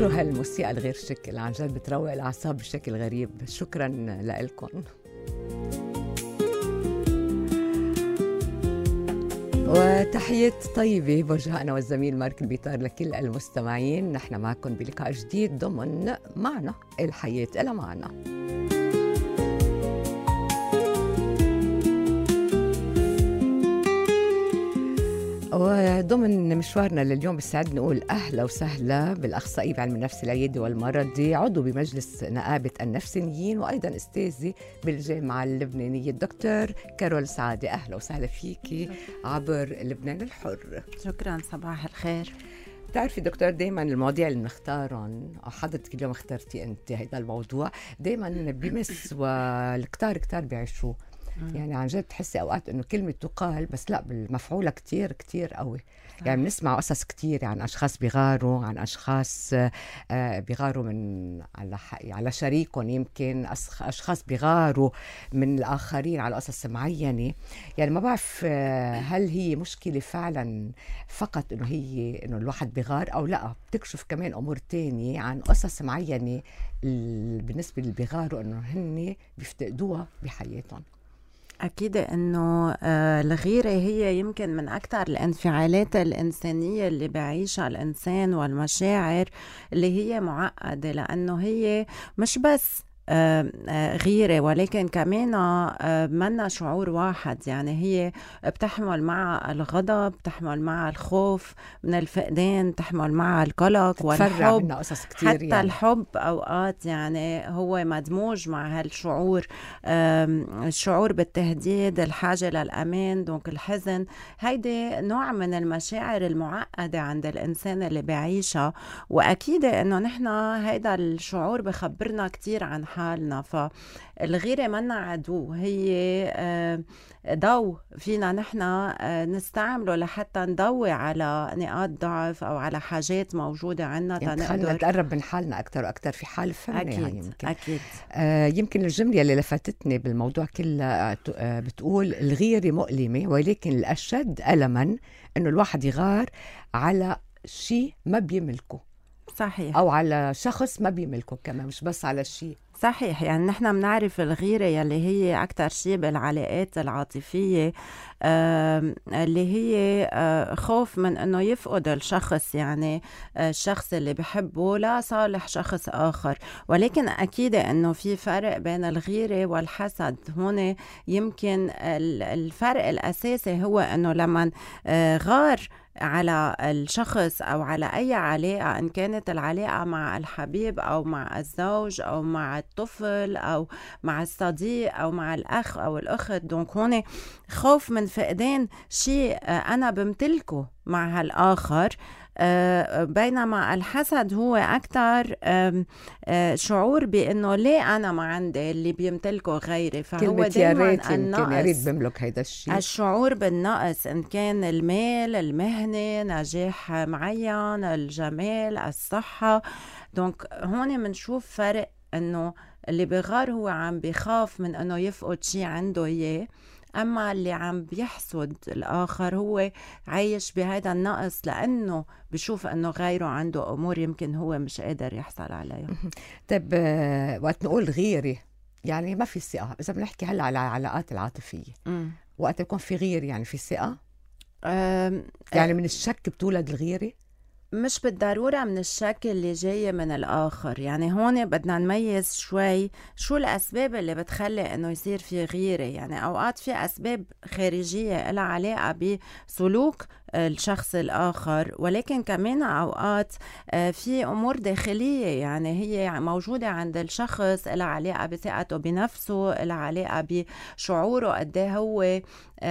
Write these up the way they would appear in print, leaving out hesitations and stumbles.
شو هالموسيقى الغير شكل، عن جد بتروق الأعصاب بشكل غريب. شكرا لكم. وتحية طيبة بوجهها أنا والزميل مارك البيطار لكل المستمعين. نحن معكم بلقاء جديد ضمن معنا الحياة إلى معنا. وضمن مشوارنا لليوم بسعد نقول أهلا وسهلا بالأخصائي بعلم النفس العيادي والمرضي، عضو بمجلس نقابة النفسانيين، وأيضا أستاذي بالجامعة اللبنانية الدكتور كارول سعادة. أهلا وسهلا فيكي عبر لبنان الحر. شكرا، صباح الخير. بتعرفي دكتور، دايما المواضيع اللي بنختارهم أو حضرتك اليوم اخترتي أنت هذا الموضوع دايما بمس والكتار كتار بيعيشوه. يعني عن جد تحسي أوقات إنه كلمة تقال بس لا بالمفعولة كتير كتير قوي. يعني بنسمع قصص كتير عن أشخاص بيغاروا، عن أشخاص بيغاروا من على شريكهم، يمكن أشخاص بيغاروا من الآخرين على قصص معينة. يعني ما بعرف هل هي مشكلة فعلا فقط إنه الواحد بيغار، أو لا بتكشف كمان أمور تانية عن قصص معينة بالنسبة للبيغاروا إنه هن بيفتقدوها بحياتهم. أكيد أنه الغيرة هي يمكن من أكثر الانفعالات الإنسانية اللي بعيشها الإنسان، والمشاعر اللي هي معقدة، لأنه هي مش بس غيرة ولكن كمان منا شعور واحد. يعني هي بتحمل مع الغضب، بتحمل مع الخوف من الفقدان، بتحمل مع القلق والحب. قصص كتير حتى يعني. الحب أوقات يعني هو مدموج مع هالشعور، الشعور بالتهديد، الحاجة للأمان، دونك الحزن. هيدي نوع من المشاعر المعقدة عند الإنسان اللي بعيشها، وأكيد أنه نحن هيدا الشعور بخبرنا كتير عن حالنا. فالغيرة منا عدو، هي ضوء فينا نحن نستعمله لحتى نضوي على نقاط ضعف أو على حاجات موجودة عنا، يعني خلينا نتقرب من حالنا أكتر وأكتر في حال فني. أكيد يعني يمكن. أكيد. يمكن الجملة اللي لفتتني بالموضوع كله بتقول الغيرة مؤلمة، ولكن الأشد ألما إنه الواحد يغار على شيء ما بيملكه. صحيح. أو على شخص ما بيملكه كمان، مش بس على شيء. صحيح. يعني نحن بنعرف الغيرة يلي هي أكتر شيء بالعلاقات العاطفية، اللي هي خوف من أنه يفقد الشخص، يعني الشخص اللي بحبه لا صالح شخص آخر. ولكن أكيد أنه في فرق بين الغيرة والحسد. هون يمكن الفرق الأساسي هو أنه لما غار على الشخص أو على أي علاقة، إن كانت العلاقة مع الحبيب أو مع الزوج أو مع الطفل أو مع الصديق أو مع الأخ أو الأخت، دونك هون خوف من فقدان شيء أنا بمتلكه مع هالآخر. بينما الحسد هو أكتر شعور بأنه ليه أنا ما عندي اللي بيمتلكه غيري. فهو دايما النقص، يا ريت بملك هيدا الشيء، الشعور بالنقص، إن كان المال، المهنة، نجاح معين، الجمال، الصحة. دونك هون منشوف فرق، أنه اللي بغار هو عم بيخاف من أنه يفقد شيء عنده إياه، أما اللي عم بيحسد الآخر هو عايش بهذا النقص لأنه بشوف أنه غيره عنده أمور يمكن هو مش قادر يحصل عليها. طيب وقت نقول غيري يعني ما في ثقة. إذا بنحكي هلا على العلاقات العاطفية، وقت يكون في غير يعني في ثقة. يعني من الشك بتولد الغيرة؟ مش بالضرورة من الشك اللي جاي من الآخر. يعني هون بدنا نميز شوي شو الأسباب اللي بتخلي أنه يصير في غيرة. يعني أوقات في أسباب خارجية لها علاقة بسلوك الشخص الآخر، ولكن كمان أوقات في أمور داخلية يعني هي موجودة عند الشخص، لها علاقة بثقته بنفسه، لها علاقة بشعوره قده هو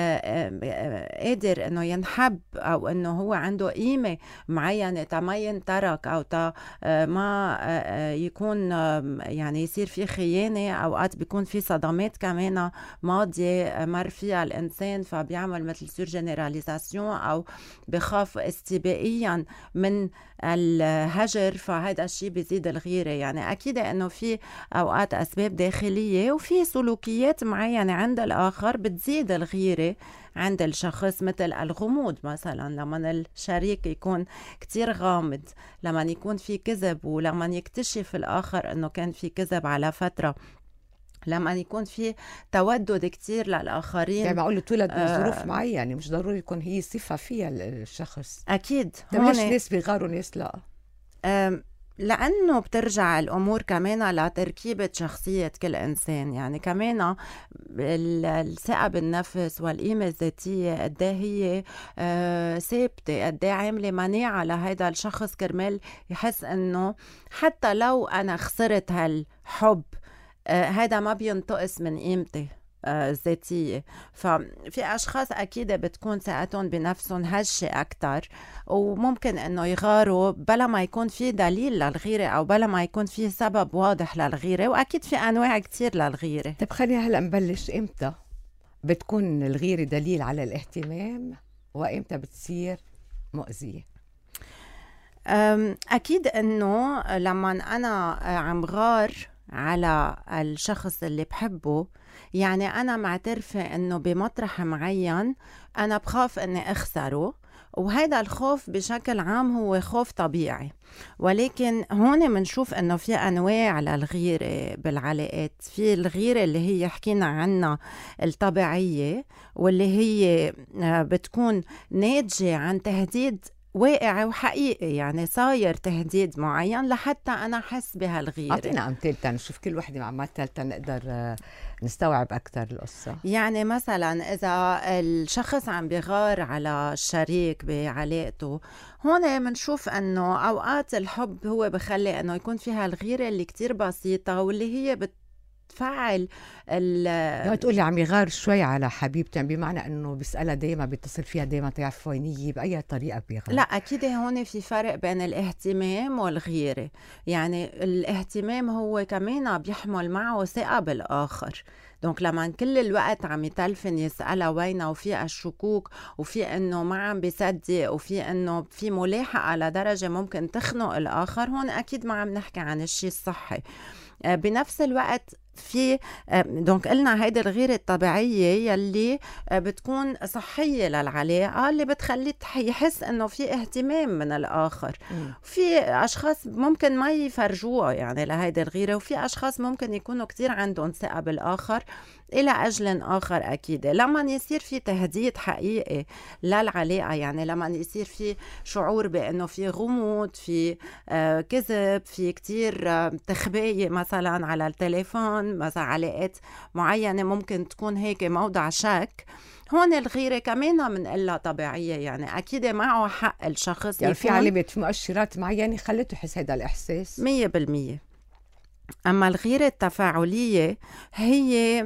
قادر أنه ينحب، أو أنه هو عنده قيمة معينة ما ينترك، أو ما يكون يعني يصير في خيانة. أوقات بيكون في صدمات كمان ماضية مر فيها الإنسان، فبيعمل مثل سور جنراليزاسيون أو بخاف استباقيا من الهجر، فهذا الشيء بيزيد الغيرة. يعني أكيد أنه في أوقات أسباب داخلية وفي سلوكيات معينة عند الآخر بتزيد الغيرة عند الشخص، مثل الغموض مثلا، لما الشريك يكون كتير غامض، لما يكون في كذب، ولما يكتشف الآخر أنه كان في كذب على فترة، لما يكون في تودد كتير للآخرين. يعني معقول تولد بظروف معينة، مش ضروري يكون هي صفة فيها الشخص. أكيد. ليش ناس بيغاروا ناس لا؟ لأنه بترجع الأمور كمان لتركيبة شخصية كل إنسان. يعني كمان الثقة بالنفس والقيمة الذاتية قد هي ثابتة، قد عاملة مناعة لهيدا الشخص كرمال يحس إنه حتى لو أنا خسرت هالحب هذا ما بينتقص من قيمتي الذاتية. ففي أشخاص أكيد بتكون ثقتهم بنفسهم هشة أكتر، وممكن أنه يغاروا بلا ما يكون في دليل للغيرة أو بلا ما يكون في سبب واضح للغيرة، وأكيد في أنواع كتير للغيرة. طيب خلينا هلأ نبلش. إمتى بتكون الغيرة دليل على الاهتمام وإمتى بتصير مؤذية؟ أكيد أنه لما أنا عم غار على الشخص اللي بحبه، يعني أنا معترفة أنه بمطرح معين أنا بخاف أني أخسره، وهذا الخوف بشكل عام هو خوف طبيعي. ولكن هون منشوف أنه في أنواع للغيرة بالعلاقات. في الغيرة اللي هي حكينا عنها الطبيعية، واللي هي بتكون ناتجة عن تهديد واقعي وحقيقي، يعني صاير تهديد معين لحتى أنا أحس بهالغيرة. أعطينا أمثلة نشوف كل وحدة مع مثلة نقدر نستوعب أكتر القصة. يعني مثلا إذا الشخص عم بيغار على الشريك بعلاقته، هون منشوف أنه أوقات الحب هو بخلي أنه يكون فيها الغيرة اللي كتير بسيطة، واللي هي تفعل يعني تقولي عم يغار شوي على حبيبتي بمعنى انه بيسألها دايما، بيتصل فيها دايما تعرف وينيه، بأي طريقة بيغار؟ لا أكيد هون في فرق بين الاهتمام والغيرة. يعني الاهتمام هو كمان بيحمل معه ثقة بالآخر. دونك لما كل الوقت عم يتلفن يسألها وينها، وفي الشكوك، وفي انه ما عم بيصدق، وفي انه في ملاحقة على درجة ممكن تخنق الآخر، هون أكيد ما عم نحكي عن الشيء الصحي. بنفس الوقت في دونك قلنا هيدي الغيرة الطبيعية يلي بتكون صحية للعلاقة، اللي بتخليه يحس انه في اهتمام من الآخر. في أشخاص ممكن ما يفرجوها يعني لهيدي الغيرة، وفي أشخاص ممكن يكونوا كتير عندهم ثقة بالآخر إلى أجل آخر. أكيد لما يصير في تهديد حقيقي للعلاقة، يعني لما يصير في شعور بأنه في غموض، في كذب، في كتير تخباية مثلا على التليفون، مثلا علاقات معينة ممكن تكون هيك موضع شك، هون الغيرة كمان منقلها طبيعية. يعني أكيد معه حق الشخص، يعني في علامات، في مؤشرات معينة خلته يحس هذا الإحساس 100%. أما الغيرة التفاعلية هي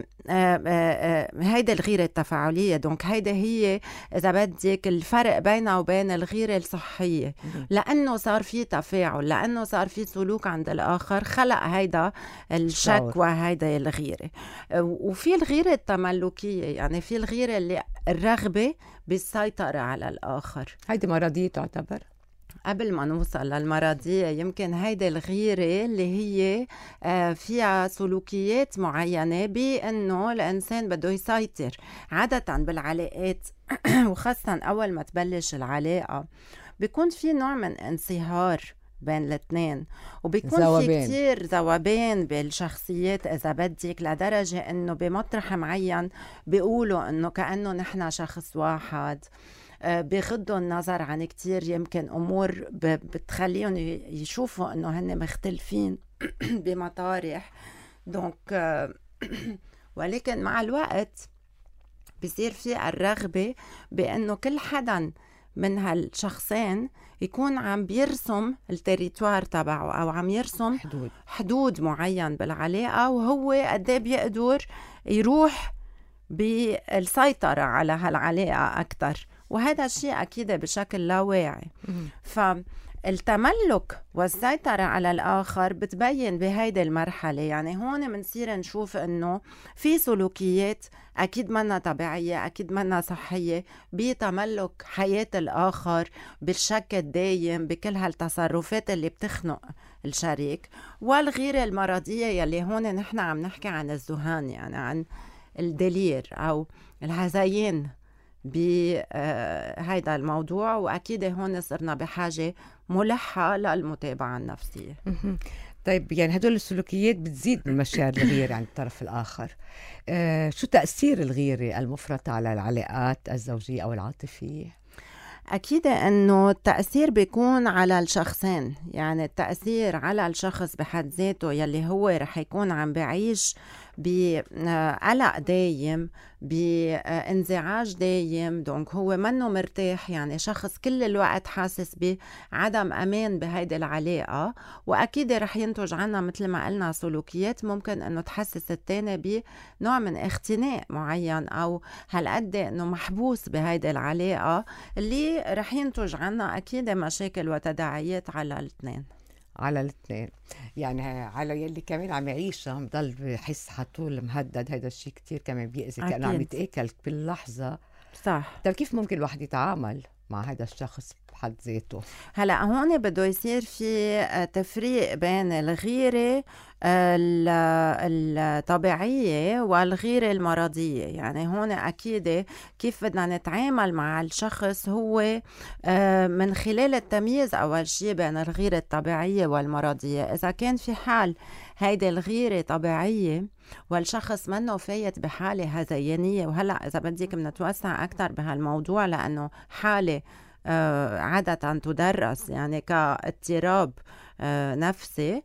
هيدا الغيرة التفاعلية. دونك هيدا هي إذا بدك الفرق بينها وبين الغيرة الصحية، لأنه صار في تفاعل، لأنه صار في سلوك عند الآخر خلق هيدا الشك وهيدا الغيرة. وفي الغيرة التملكية، يعني في الغيرة اللي الرغبة بالسيطرة على الآخر. هيدي مرضية تعتبر؟ قبل ما نوصل للمرضية، يمكن هيدا الغيرة اللي هي فيها سلوكيات معينة بأنه الإنسان بده يسيطر. عادة بالعلاقات وخاصة أول ما تبلش العلاقة بيكون في نوع من انصهار بين الاثنين، وبيكون في كتير ذوبان بالشخصيات إذا بدك، لدرجة أنه بمطرح معين بيقولوا أنه كأنه نحن شخص واحد. بيغضوا النظر عن كتير يمكن أمور بتخليهم يشوفوا أنه هن مختلفين بمطارح. دونك ولكن مع الوقت بيصير في الرغبة بأنه كل حدا من هالشخصين يكون عم بيرسم التريتوار تبعه، أو عم يرسم حدود معين بالعلاقة، وهو قديه بيقدر يروح بالسيطرة على هالعلاقة أكتر. وهذا الشيء أكيد بشكل لا واعي. التملك والسيطرة على الآخر بتبين بهيدي المرحلة. يعني هون منصير نشوف إنه في سلوكيات أكيد منا طبيعية، أكيد منا صحية، بتملك حياة الآخر بالشك الدايم بكل هالتصرفات اللي بتخنق الشريك. والغيرة المرضية يلي هون نحن عم نحكي عن الذهان، يعني عن الدلير أو الهذيان بهيدا الموضوع. وأكيد هون صرنا بحاجة ملحة للمتابعة النفسية. طيب يعني هدول السلوكيات بتزيد من مشاعر الغيرة عند الطرف الآخر. شو تأثير الغيرة المفرطة على العلاقات الزوجية أو العاطفية؟ أكيد أنه التأثير بيكون على الشخصين. يعني التأثير على الشخص بحد ذاته يلي هو رح يكون عم بعيش بقلق دايم، بانزعاج دايم، دونك هو منه مرتاح. يعني شخص كل الوقت حاسس بعدم أمان بهيدي العلاقة، وأكيد رح ينتج عنها مثل ما قلنا سلوكيات ممكن أنه تحسس التاني بنوع من اختناق معين، أو هالقد أنه محبوس بهيدي العلاقة اللي رح ينتج عنها أكيد مشاكل وتداعيات على الاثنين. على الاثنين، يعني على يلي كمان عم يعيشها مضل بحس حطول مهدد. هيدا الشيء كتير كمان بيأذي، كأنه عم يتأكل باللحظة. صح. طيب كيف ممكن الواحد يتعامل مع هذا الشخص بحد ذاته؟ هلأ هون بده يصير في تفريق بين الغيرة الطبيعية والغيرة المرضية. يعني هون أكيد كيف بدنا نتعامل مع الشخص هو من خلال التمييز أول شيء بين الغيرة الطبيعية والمرضية. إذا كان في حال هيدي الغيرة طبيعية والشخص منه فايت بحالة هذيانية، وهلأ إذا بدك منتوسع أكتر بهالموضوع لأنه حالة عادة تدرس يعني كاضطراب نفسي.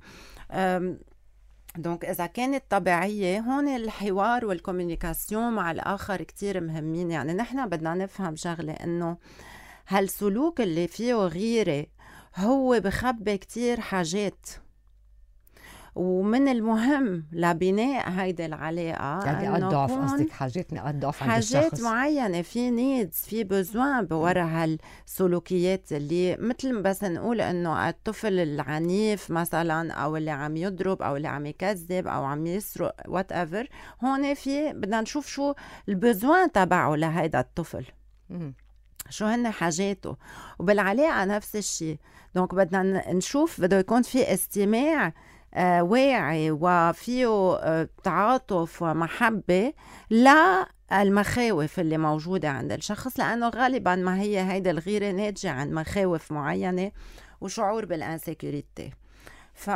دونك إذا كانت طبيعية، هون الحوار والكوميونيكاسيون مع الآخر كتير مهمين. يعني نحن بدنا نفهم شغلة، إنه هالسلوك اللي فيه غيرة هو بخبي كتير حاجات، ومن المهم لبناء هيدي العلاقة يعني نقاط ضعف، قصدك حاجات نقاط ضعف عند الشخص، حاجات معينة، في نيدز، في بزوان بورا هالسلوكيات اللي مثل بس نقول انه الطفل العنيف مثلا، او اللي عم يضرب، او اللي عم يكذب، او عم يسرق whatever. هون في بدنا نشوف شو البزوان تبعه لهيدا الطفل، شو هن حاجاته. وبالعلاقة نفس الشيء. دونك بدنا نشوف، بده يكون في استماع واعي وفيه تعاطف ومحبة للمخاوف اللي موجودة عند الشخص، لأنه غالبا ما هي هيدا الغيرة ناتجة عن مخاوف معينة وشعور بالانسيكوريتي. ف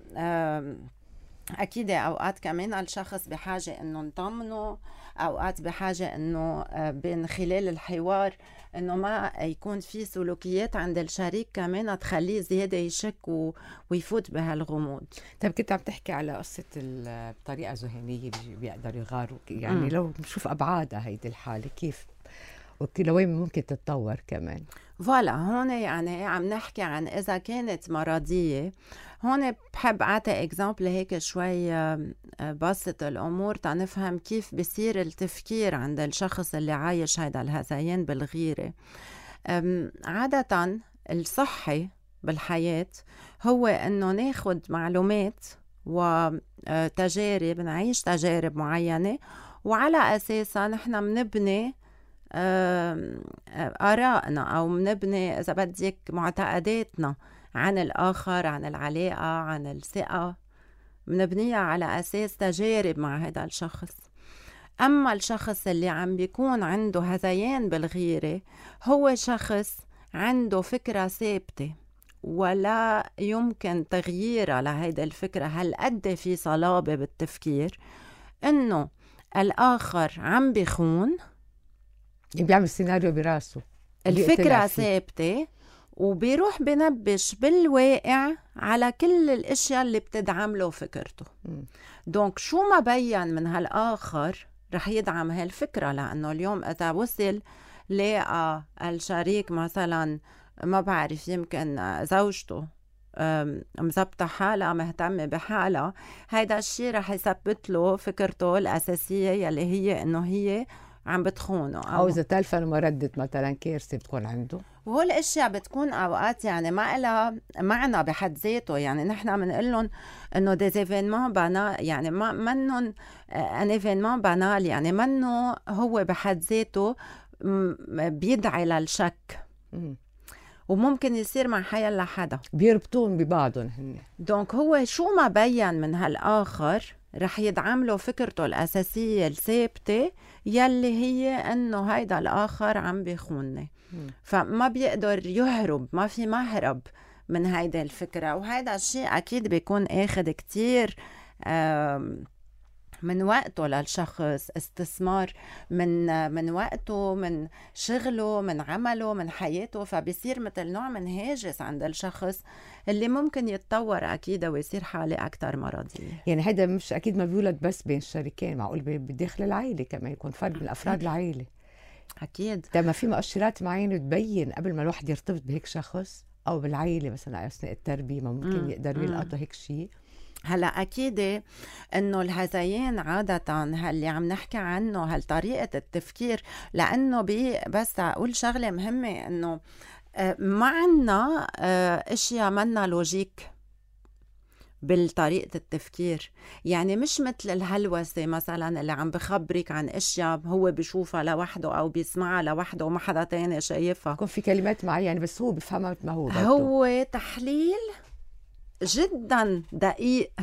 أكيد أوقات كمان الشخص بحاجة إنه نطمنه، أوقات بحاجة إنه من خلال الحوار إنه ما يكون في سلوكيات عند الشريك كمان تخليه زيادة يشك ويفوت بهالغموض. طيب كنت عم تحكي على قصة الطريقة ذهنية بيقدروا يغاروا، يعني لو نشوف أبعادها هيدي الحالة كيف ولوين ممكن تتطور كمان. فوالا هون يعني عم نحكي عن إذا كانت مرضية. هون بحب أعطي إكزامبل هيك شوي بسط الأمور تنفهم كيف بيصير التفكير عند الشخص اللي عايش هيدا الهذيان بالغيرة. عادة الصحي بالحياة هو إنه ناخد معلومات وتجارب، نعيش تجارب معينة، وعلى أساسها نحن منبني آرائنا، أو منبني إذا بدك معتقداتنا عن الآخر، عن العلاقة، عن الثقة، منبنيها على أساس تجارب مع هذا الشخص. أما الشخص اللي عم بيكون عنده هذيان بالغيرة هو شخص عنده فكرة ثابتة ولا يمكن تغييرها لهيدا الفكرة. هالقد في صلابة بالتفكير إنه الآخر عم بيخون، بيعمل سيناريو براسه، الفكرة ثابتة، وبيروح بنبش بالواقع على كل الاشياء اللي بتدعم له فكرته. دونك شو ما بين من هالآخر رح يدعم هالفكرة، لأنه اليوم إذا وصل لقى الشريك مثلا ما بعرف يمكن زوجته مزبطة حالها، مهتمة بحالها، هيدا الشيء رح يثبت له فكرته الأساسية يلي هي إنه هي عم بتخونه، أو إذا تلفن وما ردت مثلا كارثة بتكون عنده. وهول الاشياء بتكون اوقات يعني ما لها معنى بحد ذاته. يعني نحن بنقول لهم انه دي ايفينمون بانال، يعني ما منن ان ايفينمون بانال، يعني منه هو بحد ذاته بيدعي للشك، وممكن يصير مع حيلا حدا، بيربطون ببعضهم هن. دونك هو شو ما بين من هالآخر رح يدعم له فكرته الأساسية الثابتة يلي هي أنه هيدا الآخر عم بيخونني. فما بيقدر يهرب، ما في مهرب من هيدا الفكرة. وهيدا الشيء أكيد بيكون أخذ كتير من وقته للشخص، استثمار من وقته، من شغله، من عمله، من حياته. فبيصير مثل نوع من هاجس عند الشخص اللي ممكن يتطور أكيد ويصير حالة أكتر مرضية. يعني هيدا مش أكيد ما بيولد بس بين الشريكين، معقول بداخل العائلة كمان يكون فرد من أفراد العائلة. أكيد. ده ما في مؤشرات معينة تبين قبل ما الواحد يرتبط بهيك شخص، أو بالعائلة مثلا أثناء التربية ما ممكن يقدروا يلقطوا هيك شيء. هلا أكيد إنه الهذيان عادة اللي عم نحكي عنه هالطريقة التفكير، لأنه بس أقول شغلة مهمة، إنه ما عنا أشياء منا لوجيك بالطريقة التفكير. يعني مش مثل الهلوسة مثلا اللي عم بخبرك عن أشياء هو بيشوفها لوحده أو بيسمعها لوحده وما حدا تاني شايفها، يكون في كلمات معينة بس هو بيفهمها مثل ما هو برضو. هو تحليل جدا دقيق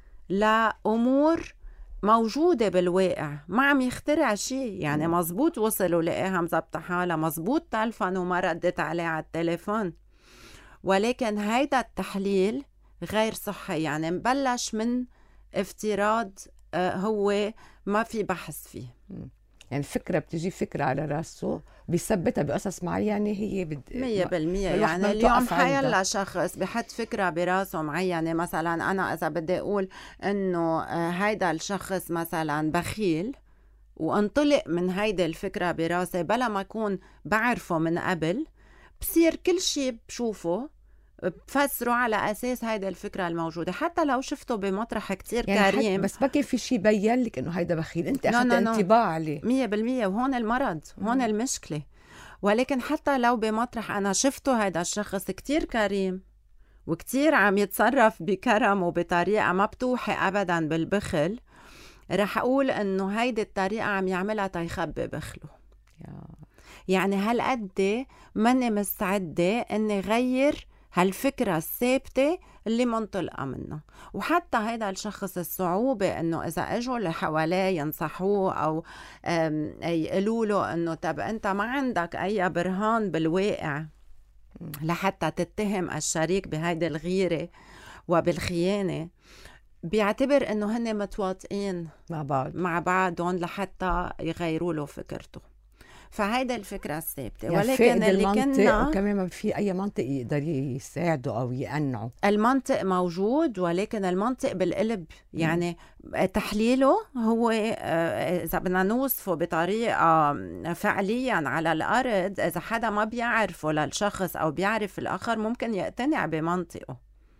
لأمور موجودة بالواقع، ما عم يخترع شيء. يعني مزبوط وصل ولقاها مزبطة حالها، مزبوط تلفن وما ردت عليه على التليفون، ولكن هيدا التحليل غير صحي. يعني مبلش من افتراض هو ما في بحث فيه. يعني فكرة بتجي فكرة على راسه بيثبتها بقصص معينة هي 100%. يعني اليوم حيلا شخص بحط فكرة براسه معينة، مثلا أنا إذا بدي أقول إنه هيدا الشخص مثلا بخيل، وانطلق من هيدا الفكرة براسي بلا ما أكون بعرفه من قبل، بصير كل شيء بشوفه بفسره على أساس هيدا الفكرة الموجودة، حتى لو شفته بمطرح كتير يعني كريم. بس بكي في شيء بيّن لك إنه هيدا بخيل، أنت أخذت انطباع عليه 100%. وهون المرض، هون المشكلة. ولكن حتى لو بمطرح أنا شفته هيدا الشخص كتير كريم وكتير عم يتصرف بكرم وبطريقة ما بتوحي أبدا بالبخل، رح أقول إنه هيدي الطريقة عم يعملها تيخبي بخله. يعني هالقد ماني مستعدة إني غير هالفكرة الثابتة اللي منطلقة منه. وحتى هيدا الشخص الصعوبة إنه إذا أجوا اللي حواليه ينصحوه أو يقولوا له إنه طب أنت ما عندك أي برهان بالواقع لحتى تتهم الشريك بهيدا الغيرة وبالخيانة، بيعتبر إنه هن متواطئين مع بعضهم لحتى يغيروا له فكرته. فهيدا الفكرة الثابتة. يعني ولكن اللي كنا وكمان ما في أي منطق يقدر يساعده أو يقنعه. المنطق موجود، ولكن المنطق بالقلب. يعني تحليله هو إذا بدنا نوصفه بطريقة فعليا على الأرض، إذا حدا ما بيعرفه للشخص أو بيعرف الآخر ممكن يقتنع بمنطقه،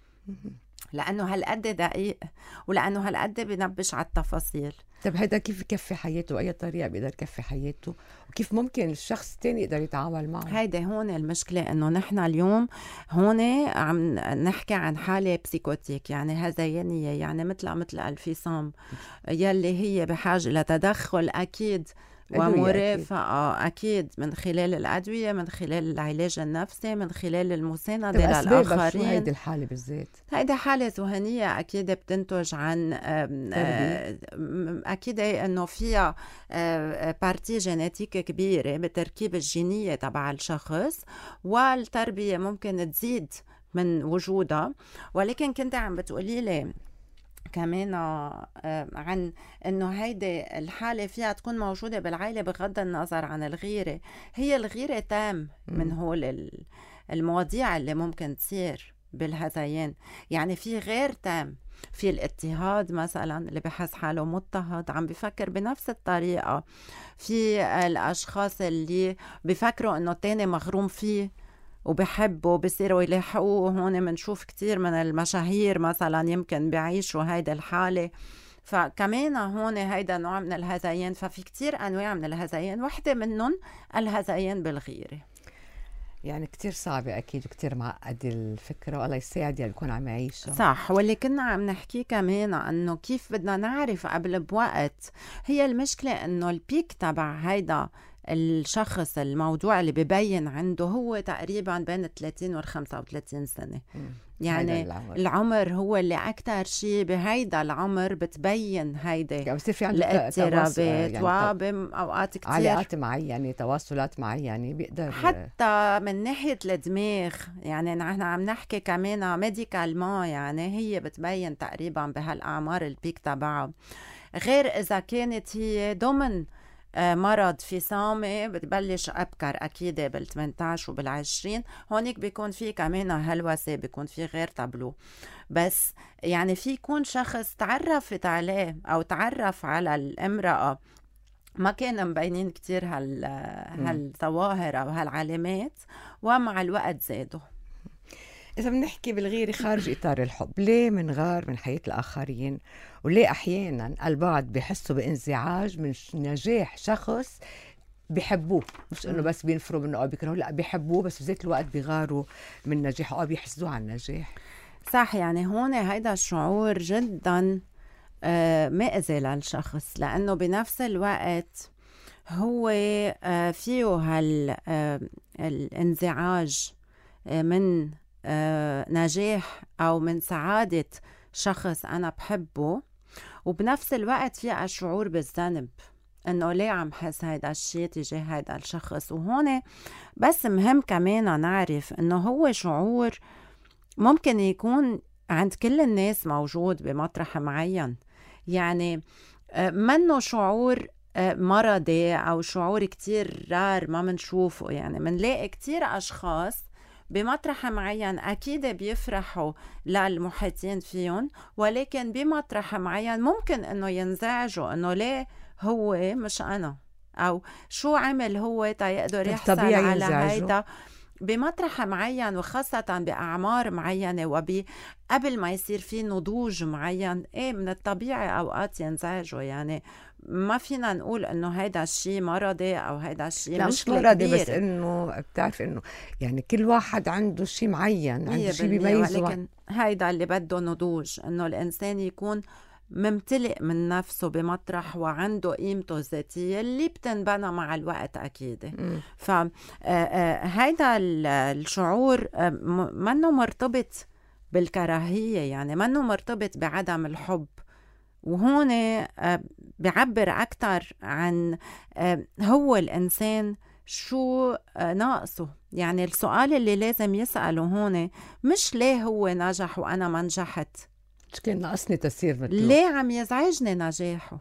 لأنه هالقد دقيق ولأنه هالقد بنبش على التفاصيل. طب هيدا كيف يكفي حياته؟ أي طريقة بيقدر يكفي حياته؟ وكيف ممكن الشخص التاني يقدر يتعامل معه؟ هيدا هون المشكلة، إنه نحن اليوم هون عم نحكي عن حالة بسيكوتيك، يعني هذيانية، يعني مثل الفصام يلي هي بحاجة لتدخل أكيد ومرافقة أكيد من خلال الأدوية، من خلال العلاج النفسي، من خلال المساندة للآخرين. هيدي الحالة بالذات هيدي حالة ذهنية أكيد بتنتج عن أكيد أنه فيها بارتي جينيتيك كبيرة بالتركيب الجينية تبع الشخص، والتربية ممكن تزيد من وجودها. ولكن كنت عم بتقولي لي كمان عن انه هيدي الحالة فيها تكون موجودة بالعائلة بغض النظر عن الغيرة. هي الغيرة تام من هول المواضيع اللي ممكن تصير بالهذيان. يعني في غير تام، في الاضطهاد مثلا اللي بحس حاله مضطهد عم بفكر بنفس الطريقة، في الاشخاص اللي بفكروا انه التاني مغروم فيه وبحبوا بصيروا يلاحقوه. هون منشوف كتير من المشاهير مثلا يمكن بيعيشوا هيدا الحالة. فكمان هون هيدا نوع من الهذيان. ففي كتير أنواع من الهذيان، واحدة منهم الهذيان بالغيرة. يعني كتير صعبة أكيد وكتير معقدة الفكرة، والله يساعد يعني يكون عم يعيشها. صح. واللي كنا عم نحكيه كمان انه كيف بدنا نعرف قبل بوقت. هي المشكلة انه البيك تبع هيدا الشخص، الموضوع اللي ببين عنده هو تقريبا بين 30 و 35 سنة. يعني العمر هو اللي أكتر شيء بهيدا العمر بتبين هيدا يعني بصير في عنده الاضطرابات، يعني وبأوقات كتير علاقات معينة، تواصلات معينة بيقدر حتى من ناحية الدماغ. يعني نحن عم نحكي كمان ميديكال ما، يعني هي بتبين تقريبا بهالأعمار البيك تبعها، غير إذا كانت هي ضمن مرض فصامي بتبلش أبكر أكيد بال18 وبال20. هونيك بيكون في كمان هلوسة، بيكون في غير تابلو. بس يعني في يكون شخص تعرفت عليه أو تعرف على الامرأة ما كان مبينين كتير هالظواهر أو هالعلامات، ومع الوقت زادوا. إذا بنحكي بالغيرة خارج إطار الحب، ليه منغار من حياة الآخرين؟ وليه أحيانا البعض بيحسوا بانزعاج من نجاح شخص بيحبوه؟ مش إنه بس بينفروا منه أو بيكرهوه، لا بيحبوه بس بذات الوقت بيغاروا من نجاحه أو بيحسدوه عن النجاح. صح. يعني هون هيدا الشعور جدا مأذي للشخص، لأنه بنفس الوقت هو فيه الانزعاج من نجاح أو من سعادة شخص أنا بحبه، وبنفس الوقت في الشعور بالذنب إنه ليه عم حس هيدا الشيء تجاه هيدا الشخص. وهون بس مهم كمان نعرف إنه هو شعور ممكن يكون عند كل الناس موجود بمطرح معين. يعني منه شعور مرضي أو شعور كتير رار ما منشوفه. يعني منلاقي كتير أشخاص بمطرح معين أكيد بيفرحوا للمحيطين فيهم، ولكن بمطرح معين ممكن أنه ينزعجوا إنه ليه هو مش أنا، أو شو عمل هو تيقدر يحصل على هيدا بمطرح معين، وخاصة بأعمار معينة وقبل ما يصير في نضوج معين. إيه من الطبيعي أوقات ينزعجوا. يعني ما فينا نقول إنه هيدا الشيء مرضي أو هيدا الشيء مش مرضي، بس إنه بتعرف إنه يعني كل واحد عنده شيء معين، عنده شيء بيميزه. ولكن هيدا اللي بده نضوج، إنه الإنسان يكون ممتلئ من نفسه بمطرح وعنده قيمته الذاتية اللي بتنبنى مع الوقت أكيد. فهيدا الشعور منه مرتبط بالكراهية، يعني منه مرتبط بعدم الحب. وهون بيعبر أكتر عن هو الإنسان شو ناقصه. يعني السؤال اللي لازم يسأله هون مش ليه هو نجح وأنا ما نجحت، مش كان ناقصني تصير مثله، ليه عم يزعجني نجاحه.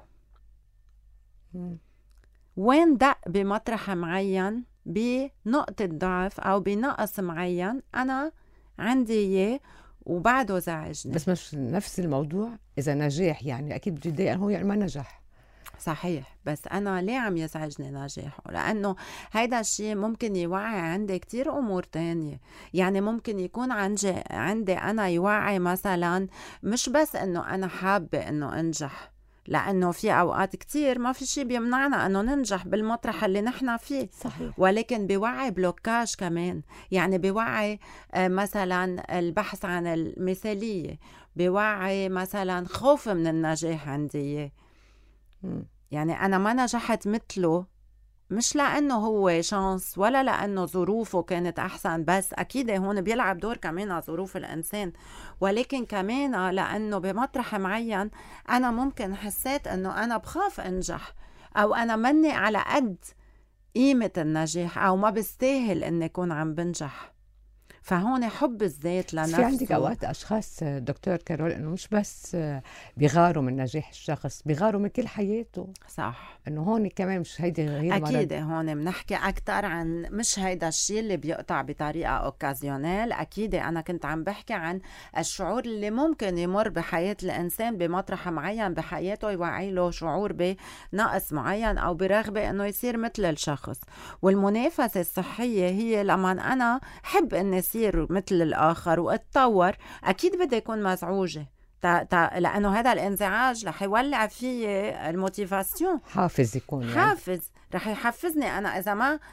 وين دق بمطرح معين بنقطة ضعف أو بنقص معين أنا عندي إياه وبعده زعجني. بس مش نفس الموضوع. إذا نجاح يعني أكيد بده يضايق، هو يعني ما نجح. صحيح. بس أنا ليه عم يزعجني نجاحه؟ لأنه هيدا الشيء ممكن يوعي عندي كتير أمور تانية. يعني ممكن يكون عندي أنا يوعي مثلا مش بس أنه أنا حابة أنه أنجح، لأنه في أوقات كتير ما في شيء بيمنعنا أنه ننجح بالمطرح اللي نحن فيه. صحيح. ولكن بيوعي بلوكاج كمان. يعني بيوعي مثلا البحث عن المثالية، بيوعي مثلا خوف من النجاح عندي. يعني أنا ما نجحت مثله مش لأنه هو شانس ولا لأنه ظروفه كانت أحسن، بس أكيد هون بيلعب دور كمان ظروف الإنسان، ولكن كمان لأنه بمطرح معين أنا ممكن حسيت أنه أنا بخاف أنجح، أو أنا مني على قد قيمة النجاح، أو ما بستاهل أني أكون عم بنجح. فهون حب الذات لنفسه. في عندك أوقات أشخاص دكتور كارول إنه مش بس بيغاروا من نجاح الشخص، بيغاروا من كل حياته. صح. إنه هون كمان مش هيدي غير أكيد مرض. هون بنحكي أكتر عن مش هيدا الشيء اللي بيقطع بطريقة أوكازيونيل. أكيد أنا كنت عم بحكي عن الشعور اللي ممكن يمر بحياة الإنسان بمطرح معين بحياته، يوعي له شعور بنقص معين أو برغبة إنه يصير مثل الشخص. والمنافسة الصحية هي لما أنا حب إني يصير مثل الآخر واتطور، أكيد بدي يكون مزعوجة لأنه هذا الانزعاج رح يولع فيه الموتيفاسيون. حافز يكون، حافز رح يحفزني أنا. إذا ما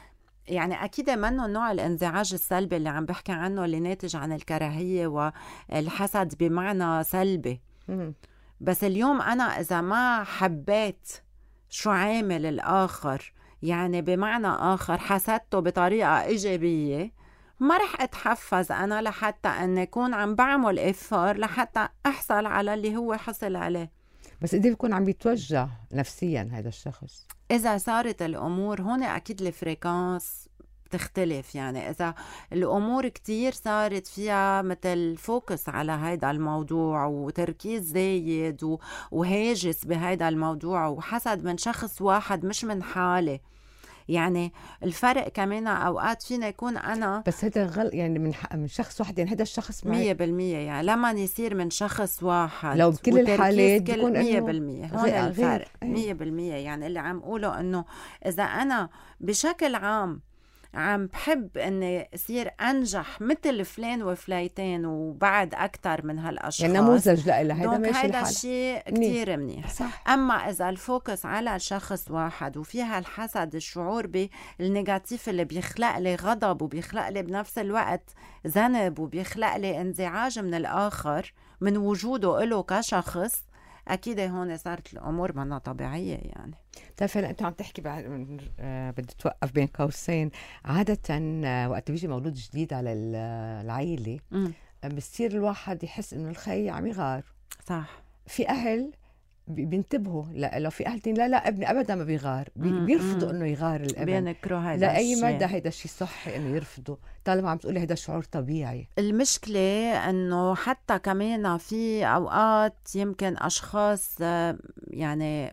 يعني أكيد منه نوع الانزعاج السلبي اللي عم بحكي عنه اللي ناتج عن الكراهية والحسد بمعنى سلبي. بس اليوم أنا إذا ما حبيت شو عامل الآخر، يعني بمعنى آخر حسدته بطريقة إيجابية، ما رح أتحفز أنا لحتى أن يكون عم بعمل إفار لحتى أحصل على اللي هو حصل عليه. بس قد بيكون عم بيتوجع نفسيا هذا الشخص. إذا صارت الأمور هون أكيد الفريكانس بتختلف. يعني إذا الأمور كتير صارت فيها مثل فوكس على هيدا الموضوع وتركيز زايد وهاجس بهيدا الموضوع وحسد من شخص واحد مش من حالي. يعني الفرق كمان أوقات فينا يكون أنا بس هذا يعني من شخص واحد، يعني هذا الشخص 100%. يعني لما يصير من شخص واحد لو بكل الحالات بيكون 100%. هون الفرق 100%. يعني اللي عم قوله إنه إذا أنا بشكل عام عم بحب اني اصير انجح مثل فلان وفليتين وبعد اكثر من هالاشخاص، يعني نموذج لها هذا ماشي هذا الشيء كتير منيح. صح. اما اذا الفوكس على شخص واحد وفيها الحسد، الشعور بالنيجاتيف اللي بيخلق لي غضب وبيخلق لي بنفس الوقت ذنب وبيخلق لي انزعاج من الاخر من وجوده له كشخص، أكيد هون صارت الأمور منا طبيعية. يعني طيب هلا أنت عم تحكي بعد بدي توقف بين قوسين. عادة وقت بيجي مولود جديد على العائلة بصير الواحد يحس إنه الخي عم يغار. صح. في أهل بينتبهوا لو في أهل لا ابني أبدا ما بيغار، بيرفضوا إنه يغار الابن، بينكروا هذا لأي مدى هيدا الشيء صحي إنه يرفضوا طالما عم تقولي هيدا شعور طبيعي. المشكلة إنه حتى كمان في أوقات يمكن أشخاص يعني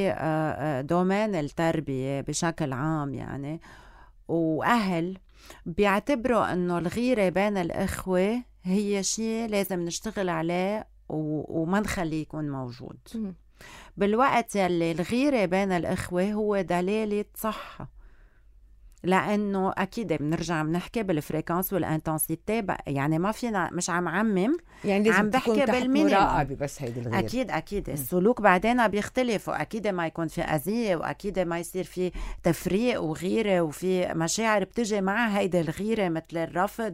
بدومين التربية بشكل عام يعني وأهل بيعتبروا إنه الغيرة بين الإخوة هي شيء لازم نشتغل عليه وما نخليه يكون موجود. بالوقت يلي الغيرة بين الإخوة هو دلالة صحة، لأنه أكيد بنرجع بنحكي بالفريكانس والانتنسيتي، يعني ما فينا مش عم عمم، يعني عم بحكي بالمينيمم. بس هيدي الغيرة أكيد السلوك بعدين بيختلف، وأكيد ما يكون في أذية، وأكيد ما يصير في تفريق وغيرة وفي مشاعر بتجي مع هيدي الغيرة مثل الرفض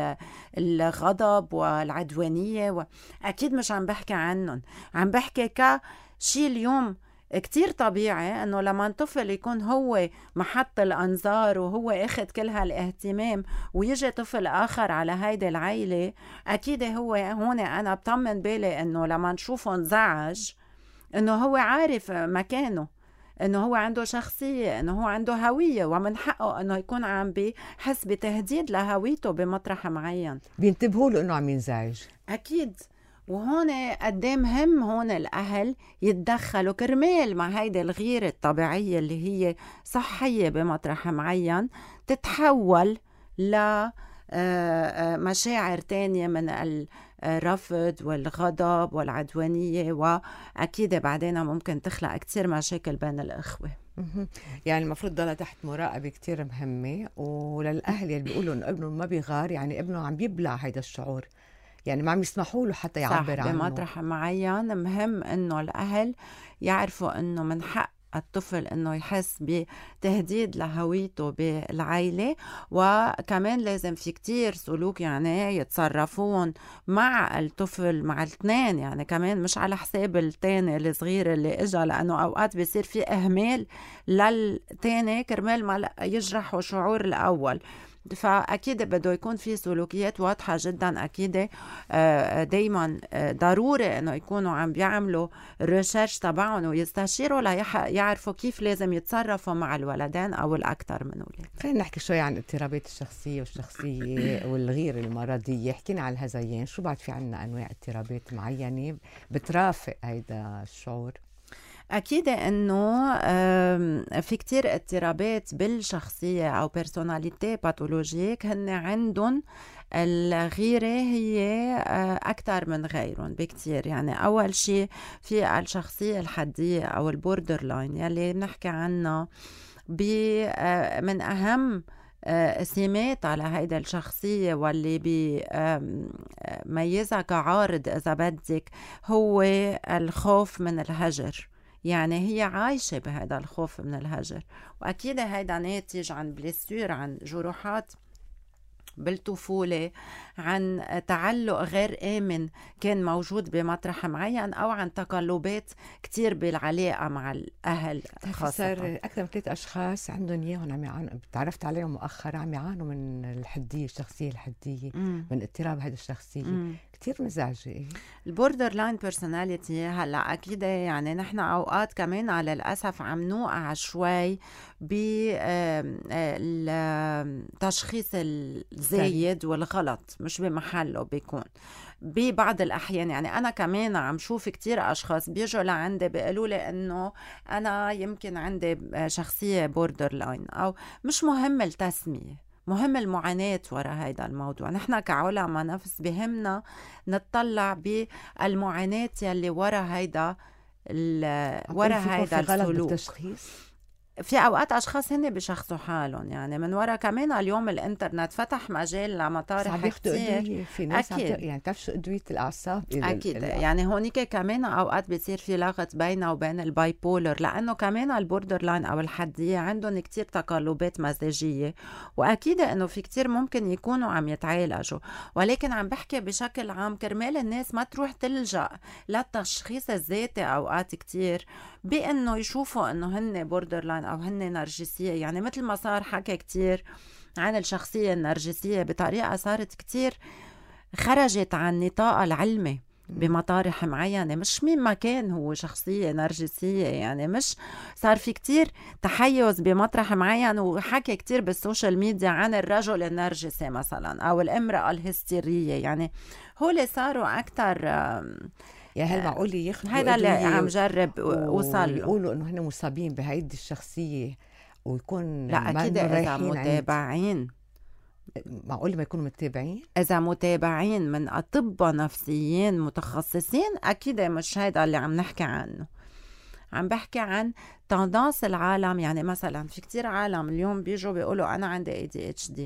والغضب والعدوانية أكيد مش عم بحكي عنهم، عم بحكي كشي اليوم كتير طبيعي انه لما طفل يكون هو محط الانظار وهو اخذ كل هالاهتمام ويجي طفل اخر على هيدي العيلة، اكيد هو هون انا بطمن بالي انه لما نشوفه انزعج انه هو عارف مكانه، انه هو عنده شخصية، انه هو عنده هوية، ومن حقه انه يكون عم بحس بتهديد لهويته بمطرح معين. بينتبهوا له انه عم ينزعج. اكيد. وهون قدام مهم هون الأهل يتدخلوا كرمال مع هيدا الغيرة الطبيعية اللي هي صحية بمطرح معين تتحول لمشاعر تانية من الرفض والغضب والعدوانية، وأكيد بعدين ممكن تخلق كتير مشاكل بين الأخوة. يعني المفروض ضلها تحت مراقبة كتير مهمة. وللأهل اللي بيقولوا إنه ابنه ما بيغار، يعني ابنه عم بيبلع هيدا الشعور، يعني ما عم يسمحوا له حتى يعبر عنه بمطرح معين. مهم انه الاهل يعرفوا انه من حق الطفل انه يحس بتهديد لهويته بالعائلة، وكمان لازم في كتير سلوك يعني يتصرفون مع الطفل مع الاثنين، يعني كمان مش على حساب التاني الصغير اللي اجا، لانه اوقات بيصير في اهمال للتاني كرمال ما يجرحوا شعور الاول. فأكيد بده يكون في سلوكيات واضحة جدا. أكيد دايما ضروري أنه يكونوا عم بيعملوا الريسيرش تبعهم ويستشيروا ليعرفوا كيف لازم يتصرفوا مع الولدين أو الأكثر من ولد. خلينا نحكي شوي عن اضطرابات الشخصية والغير المرضية. حكينا عن الهذيان، شو بعد في عنا أنواع اضطرابات معينة بترافق هيدا الشعور؟ أكيد أنه في كتير اضطرابات بالشخصية أو بيرسوناليتي باثولوجيك هن عندهم الغيرة هي أكتر من غيرهم بكتير. يعني أول شيء في الشخصية الحدية أو البوردر لاين يلي نحكي عنها من أهم سمات على هيدا الشخصية واللي بيميزها كعارض إذا بدك هو الخوف من الهجر. يعني هي عايشة بهذا الخوف من الهجر، وأكيد هيدا ناتج عن بليسير، عن جروحات بالطفولة، عن تعلق غير آمن كان موجود بمطرح معين، أو عن تقلبات كتير بالعلاقة مع الأهل خاصة. صار أكثر من 3 أشخاص عندهم إياهم عم يعانوا، تعرفت عليهم مؤخرا، عم يعانوا من الحدية، الشخصية الحدية، من اضطراب هذه الشخصية. كتير مزعجة. البوردر لاين بيرسوناليتي هلا اكيد يعني نحن اوقات كمان على الاسف عم نوقع شوي بالتشخيص الزايد والغلط مش بمحله بيكون ببعض الأحيان. يعني أنا كمان عم شوف كتير أشخاص بيجوا لعندي بيقولوا لي إنه أنا يمكن عندي شخصية بوردر لاين، أو مش مهم التسمية، مهم المعاناة وراء هذا الموضوع. نحن كعلماء نفس بهمنا نتطلع بالمعاناة يلي وراء هيدا السلوك. في أوقات أشخاص هن بشخصوا حالهم، يعني من وراء كمان اليوم الإنترنت فتح مجال لمطارح كتير. في ناس يعني تعرف أدوية الأعصاب أكيد يعني هونيك كمان أوقات بيصير في لغط بينه وبين الباي بولر، لأنه كمان البوردر لاين أو الحدية عندهم كتير تقلبات مزاجية، وأكيد أنه في كتير ممكن يكونوا عم يتعالجوا. ولكن عم بحكي بشكل عام كرمال الناس ما تروح تلجأ للتشخيص الذاتي أوقات كتير بأنه يشوفوا أنه هن بوردر لاين أو هن نرجسية. يعني مثل ما صار حكي كتير عن الشخصية النرجسية بطريقة صارت كتير خرجت عن نطاق العلمي بمطارح معينة، مش مين ما كان هو شخصية نرجسية، يعني مش صار في كتير تحيز بمطرح معين، وحكي كتير بالسوشيال ميديا عن الرجل النرجسي مثلا أو الامرأة الهستيرية. يعني هول صاروا أكتر يا هل معقول ياخذوا هذا اللي عم جرب وصل يقولوا انه هن مصابين بهيدي الشخصيه ويكون لا اكيد اذا متابعين. معقول ما يكونوا متابعين؟ اذا متابعين من اطباء نفسيين متخصصين اكيد مش هذا اللي عم نحكي عنه. عم بحكي عن تندانس العالم. يعني مثلا في كتير عالم اليوم بيجوا بيقولوا انا عندي ADHD،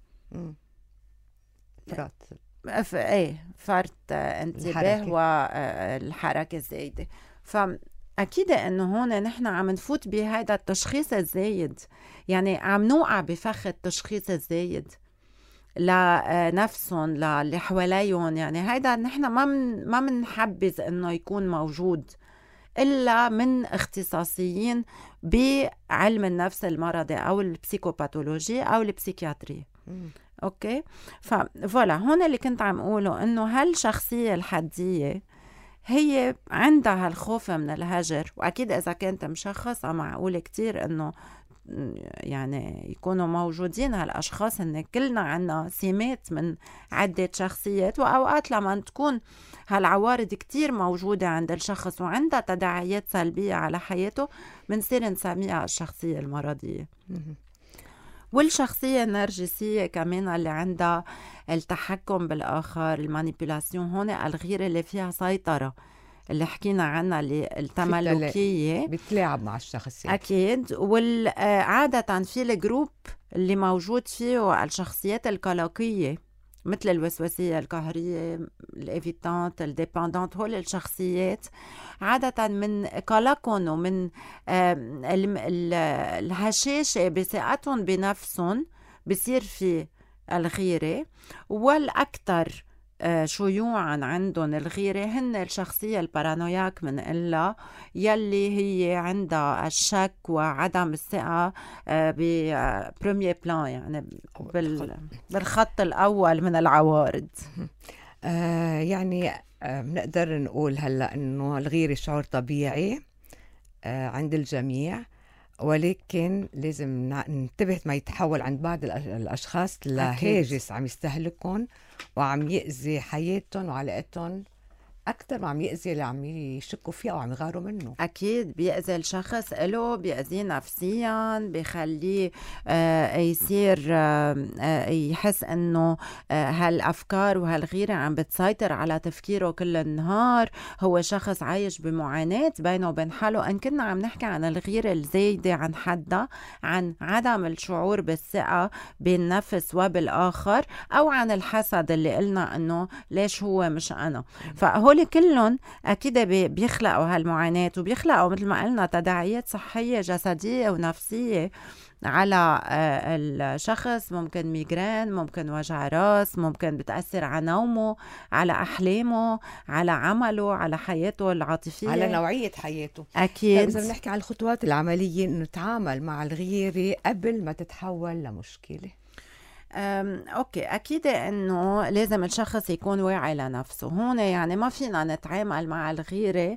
فرط انتباه والحركة الزايدة. فأكيد أنه هون نحن عم نفوت بهذا التشخيص الزايد، يعني عم نوقع بفخ التشخيص الزايد لنفسهم للي حواليهم. يعني هيدا نحن ما منحبذ أنه يكون موجود إلا من اختصاصيين بعلم النفس المرضي أو البسيكوباثولوجي أو البسيكياتري. اوكي، فوالا هون اللي كنت عم اقوله انه هالشخصية الحدية هي عندها الخوف من الهجر. واكيد اذا كنت مشخصة معقول كتير انه يعني يكونوا موجودين هالاشخاص، ان كلنا عنا سمات من عدة شخصيات، واوقات لما تكون هالعوارض كتير موجودة عند الشخص وعندها تداعيات سلبية على حياته بنصير نسميها الشخصية المرضية. والشخصية النرجسية كمان اللي عندها التحكم بالآخر، المانيبيولاسيون، هون الغيرة اللي فيها سيطرة اللي حكينا عنها التملكية، بتلاعب مع الشخص يعني. أكيد. والعادة في الجروب اللي موجود فيه الشخصيات القلقية مثل الوسواسية القهرية، الإيفيتانت، الديباندانت، هول الشخصيات عادة من قلقهم ومن الهشاشة بثقتهم بنفسهم بصير في الغيرة. والأكثر شيوعا عندهم الغيرة هن الشخصية البارانوياك من إلا، يلي هي عندها الشك وعدم الثقة ببريمير بلان، يعني بالخط الأول من العوارض. يعني بنقدر نقول هلأ إنه الغيرة شعور طبيعي عند الجميع، ولكن لازم ننتبه ما يتحول عند بعض الأشخاص لهاجس عم يستهلكهم وعم يأذي حياتهم وعلاقتهم أكتر ما عم يأذي اللي عم يشكوا فيه أو عم يغاروا منه. أكيد بيأذي الشخص له، بيأذيه نفسيا، بيخليه يصير يحس أنه هالأفكار وهالغيرة عم بتسيطر على تفكيره كل النهار. هو شخص عايش بمعاناة بينه وبين حاله. أن كنا عم نحكي عن الغيرة الزايدة عن حدها، عن عدم الشعور بالثقة بالنفس وبالآخر، أو عن الحسد اللي قلنا أنه ليش هو مش أنا. فهو هول كلهم أكيد بيخلقوا هالمعاناة، وبيخلقوا مثل ما قلنا تداعيات صحية جسدية ونفسية على الشخص. ممكن ميغرين، ممكن وجع راس، ممكن بتأثر على نومه، على أحلامه، على عمله، على حياته العاطفية، على نوعية حياته. أكيد. إذا بنحكي عن الخطوات العملية إنه نتعامل مع الغيرة قبل ما تتحول لمشكلة. اوكي، اكيد انه لازم الشخص يكون واعي لنفسه. هون يعني ما فينا نتعامل مع الغيرة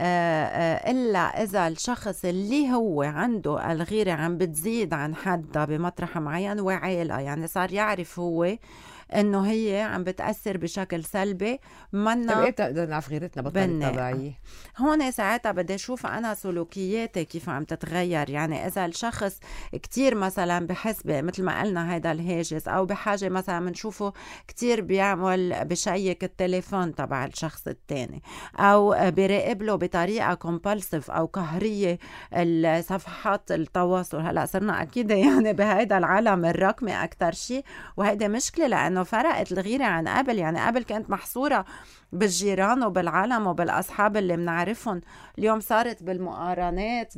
الا اذا الشخص اللي هو عنده الغيرة عم بتزيد عن حدها بمطرح معين واعي لها، يعني صار يعرف هو انه هي عم بتأثر بشكل سلبي. منا طيب ايه بتقدر نعرف غيرتنا بطريقة طبيعية؟ هون ساعتها بدي اشوف انا سلوكياتي كيف عم تتغير. يعني اذا الشخص كتير مثلا بحس مثل ما قلنا هيدا الهاجس، او بحاجة مثلا بنشوفه كتير بيعمل بشيك التليفون تبع الشخص التاني، او بيراقب له بطريقة كومبالسيف او قهرية صفحات التواصل. هلا صرنا اكيد يعني بهيدا العالم الرقمي اكتر شيء، وهيدا مشكلة لانه فرقت الغيرة عن قبل. يعني قبل كانت محصورة بالجيران وبالعالم وبالأصحاب اللي منعرفهم، اليوم صارت بالمقارنات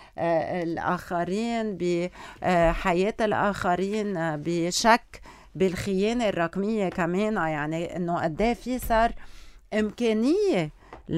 بالآخرين، بحياة الآخرين، بشك، بالخيانة الرقمية كمان. يعني إنه قديه في صار إمكانية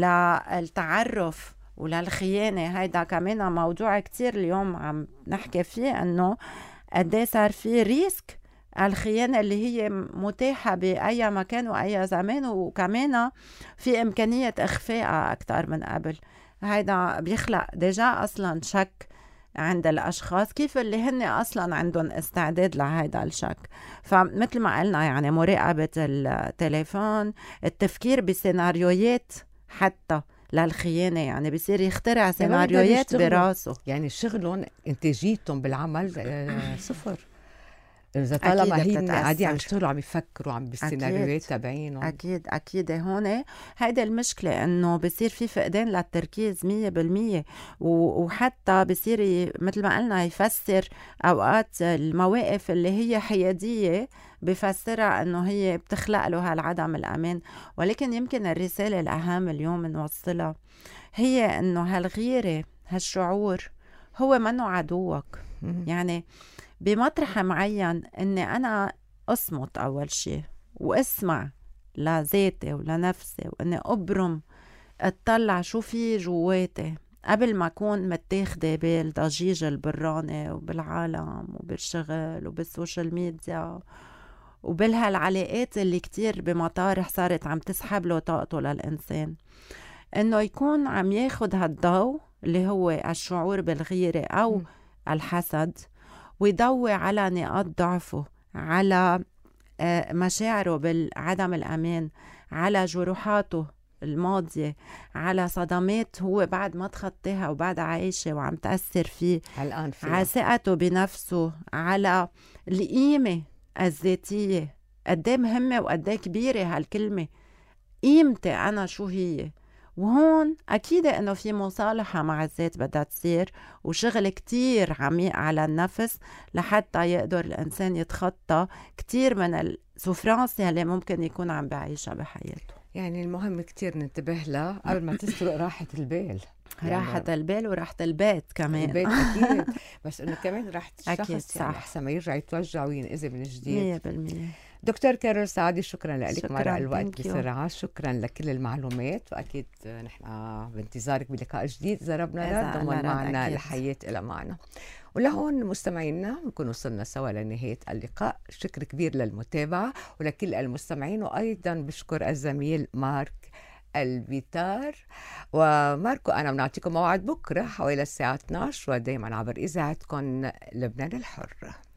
للتعرف وللخيانة. هيدا كمان موضوع كتير اليوم عم نحكي فيه، إنه قديه صار في ريسك الخيانة اللي هي متاحة بأي مكان وأي زمان، وكمان في إمكانية إخفاء أكتر من قبل. هيدا بيخلق ديجا أصلا شك عند الأشخاص، كيف اللي هن أصلا عندهم استعداد لهيدا الشك. فمثل ما قلنا يعني مراقبة التليفون، التفكير بسيناريوهات حتى للخيانة، يعني بيصير يخترع سيناريوهات براسه. يعني شغلهم انتاجيتهم بالعمل صفر إذا طالما هي قاعدين عم يشتغلوا عم يفكروا عم بالسيناريوهات تبعينهم. أكيد هون هيدا المشكلة، إنه بصير في فقدان للتركيز 100%. وحتى بصير مثل ما قلنا يفسر أوقات المواقف اللي هي حيادية بفسرها إنه هي بتخلق له هالعدم الأمان. ولكن يمكن الرسالة الأهم اليوم نوصلها هي إنه هالغيرة، هالشعور هو منه عدوك. يعني بمطرح معين اني انا اصمت اول شيء واسمع لذاتي ولنفسي، واني ابرم اطلع شو في جواتي قبل ما اكون متاخده بالضجيج البراني وبالعالم وبالشغل وبالسوشيال ميديا وبالهالعلاقات اللي كتير بمطارح صارت عم تسحب له طاقته للإنسان. انه يكون عم ياخد هالضوء اللي هو الشعور بالغيرة او الحسد، ويضوي على نقاط ضعفه، على مشاعره بالعدم الأمان، على جروحاته الماضية، على صدمات هو بعد ما تخطيها وبعد عايشة وعم تأثر فيه، على ثقته بنفسه، على القيمة الذاتية. قديه مهمة وقديه كبيرة هالكلمة، قيمتي أنا شو هي. وهون أكيد إنه في مصالحة مع الذات بدها تصير، وشغل كتير عميق على النفس لحتى يقدر الإنسان يتخطى كتير من السفرانس اللي ممكن يكون عم بعيشها بحياته. يعني المهم كتير ننتبه لها قبل ما تسرق راحة البال. راحة البال وراحة البيت كمان. البيت أكيد، بس إنه كمان راحة الشخص يعني أحسن ما يرجع يتوجع وينأذي من جديد. 100%. دكتور كارول سعدي، شكرا لك. مرة الوقت بسرعة. شكرا لكل المعلومات، وأكيد نحن بانتظارك بلقاء جديد إذا ربنا رد ضمن معنا الحياة إلى معنا. ولهون مستمعينا نكون وصلنا سوا لنهاية اللقاء. شكر كبير للمتابعة ولكل المستمعين، وأيضا بشكر الزميل مارك البيتار. وماركو أنا بنعطيكم موعد بكرة حوالي الساعة 12 ودايما عبر إذاعتكم لبنان الحر.